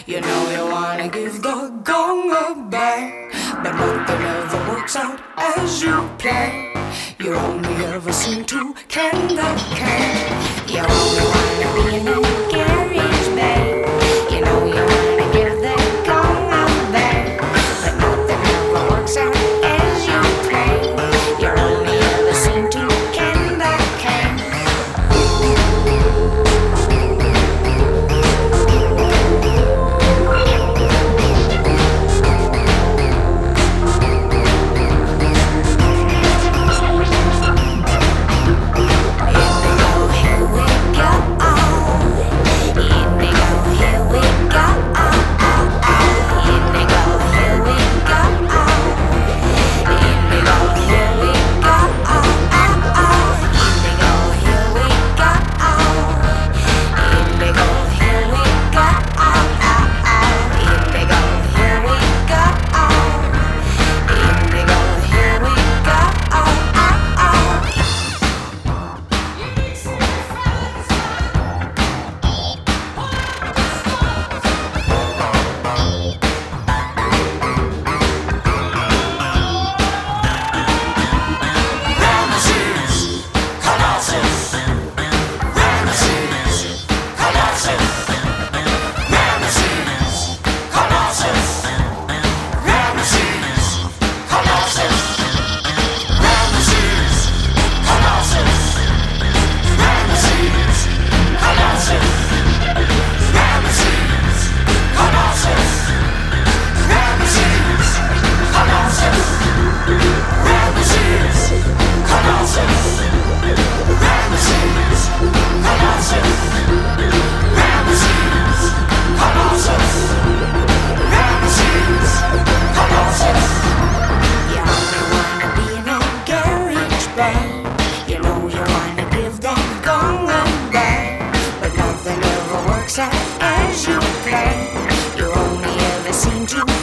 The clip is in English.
You know you wanna give the gong a bang, but nothing ever works out as you play. You only ever seem to can the can. You only wanna be in a garage band. You know you wanna give the gong a bang, but nothing ever works out as you play. You only ever seem to can the can. As you play, you only ever seem to